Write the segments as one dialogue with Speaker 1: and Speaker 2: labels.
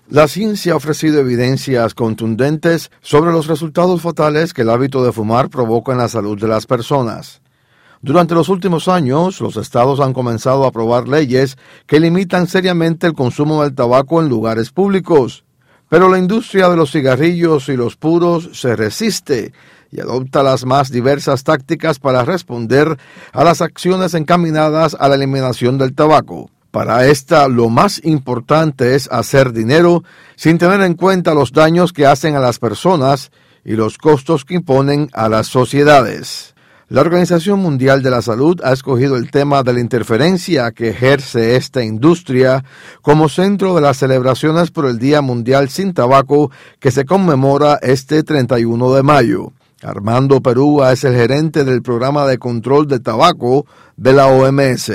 Speaker 1: La ciencia ha ofrecido evidencias contundentes sobre los resultados fatales que el hábito de fumar provoca en la salud de las personas. Durante los últimos años, los estados han comenzado a aprobar leyes que limitan seriamente el consumo del tabaco en lugares públicos. Pero la industria de los cigarrillos y los puros se resiste y adopta las más diversas tácticas para responder a las acciones encaminadas a la eliminación del tabaco. Para esta, lo más importante es hacer dinero sin tener en cuenta los daños que hacen a las personas y los costos que imponen a las sociedades. La Organización Mundial de la Salud ha escogido el tema de la interferencia que ejerce esta industria como centro de las celebraciones por el Día Mundial sin Tabaco que se conmemora este 31 de mayo. Armando Perúa es el gerente del programa de control de tabaco de la OMS.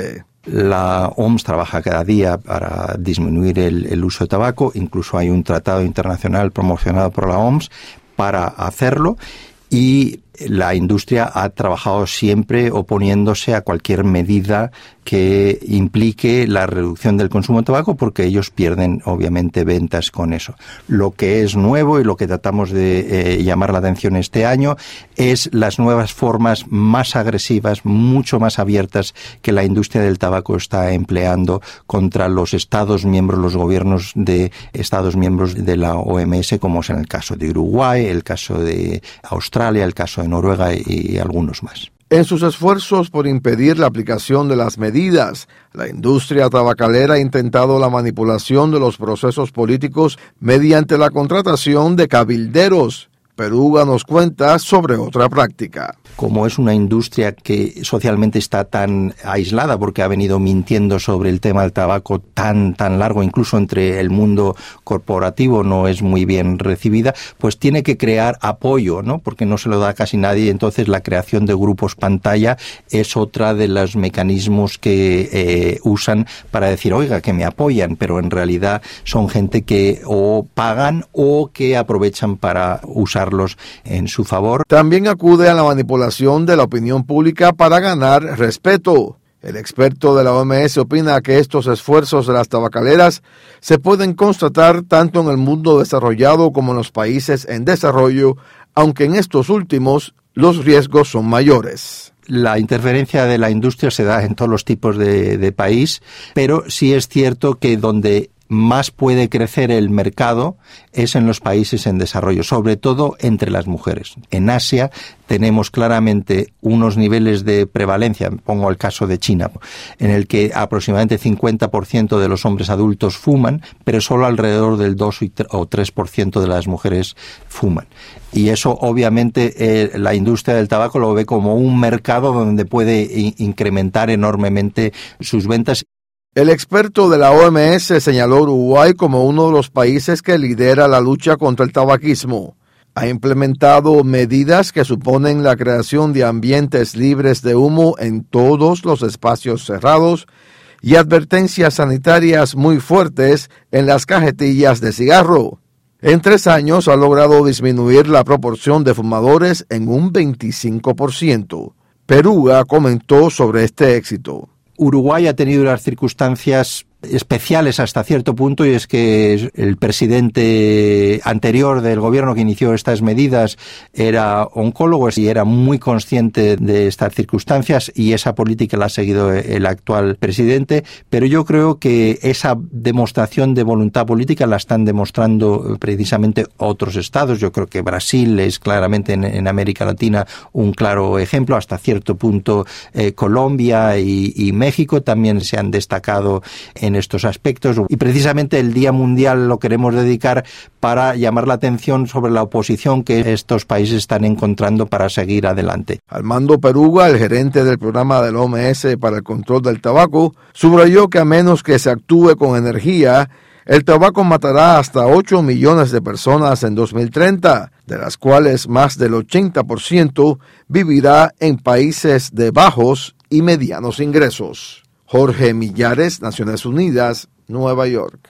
Speaker 2: La OMS trabaja cada día para disminuir el uso de tabaco, incluso hay un tratado internacional promocionado por la OMS para hacerlo, y la industria ha trabajado siempre oponiéndose a cualquier medida que implique la reducción del consumo de tabaco, porque ellos pierden obviamente ventas con eso. Lo que es nuevo y lo que tratamos de llamar la atención este año es las nuevas formas más agresivas, mucho más abiertas que la industria del tabaco está empleando contra los Estados miembros, los gobiernos de Estados miembros de la OMS, como es en el caso de Uruguay, el caso de Australia, el caso de Noruega y algunos más.
Speaker 1: En sus esfuerzos por impedir la aplicación de las medidas, la industria tabacalera ha intentado la manipulación de los procesos políticos mediante la contratación de cabilderos. Perúa nos cuenta sobre otra práctica.
Speaker 2: Como es una industria que socialmente está tan aislada porque ha venido mintiendo sobre el tema del tabaco tan largo, incluso entre el mundo corporativo no es muy bien recibida, pues tiene que crear apoyo, ¿no? Porque no se lo da casi nadie. Entonces la creación de grupos pantalla es otra de los mecanismos que usan para decir, oiga, que me apoyan, pero en realidad son gente que o pagan o que aprovechan para usarlos en su favor.
Speaker 1: También acude a la manipulación de la opinión pública para ganar respeto. El experto de la OMS opina que estos esfuerzos de las tabacaleras se pueden constatar tanto en el mundo desarrollado como en los países en desarrollo, aunque en estos últimos los riesgos son mayores.
Speaker 2: La interferencia de la industria se da en todos los tipos de país, pero sí es cierto que donde más puede crecer el mercado es en los países en desarrollo, sobre todo entre las mujeres. En Asia tenemos claramente unos niveles de prevalencia, pongo el caso de China, en el que aproximadamente 50% de los hombres adultos fuman, pero solo alrededor del 2 o 3% de las mujeres fuman. Y eso obviamente la industria del tabaco lo ve como un mercado donde puede incrementar enormemente sus ventas.
Speaker 1: El experto de la OMS señaló Uruguay como uno de los países que lidera la lucha contra el tabaquismo. Ha implementado medidas que suponen la creación de ambientes libres de humo en todos los espacios cerrados y advertencias sanitarias muy fuertes en las cajetillas de cigarro. En 3 años ha logrado disminuir la proporción de fumadores en un 25%. Perúa comentó sobre este éxito.
Speaker 2: Uruguay ha tenido unas circunstancias especiales hasta cierto punto, y es que el presidente anterior del gobierno que inició estas medidas era oncólogo y era muy consciente de estas circunstancias, y esa política la ha seguido el actual presidente, pero yo creo que esa demostración de voluntad política la están demostrando precisamente otros estados. Yo creo que Brasil es claramente en América Latina un claro ejemplo, hasta cierto punto Colombia y México también se han destacado en estos aspectos, y precisamente el Día Mundial lo queremos dedicar para llamar la atención sobre la oposición que estos países están encontrando para seguir adelante.
Speaker 1: Armando Perúa, el gerente del programa de la OMS para el control del tabaco, subrayó que a menos que se actúe con energía, el tabaco matará hasta 8 millones de personas en 2030, de las cuales más del 80% vivirá en países de bajos y medianos ingresos. Jorge Millares, Naciones Unidas, Nueva York.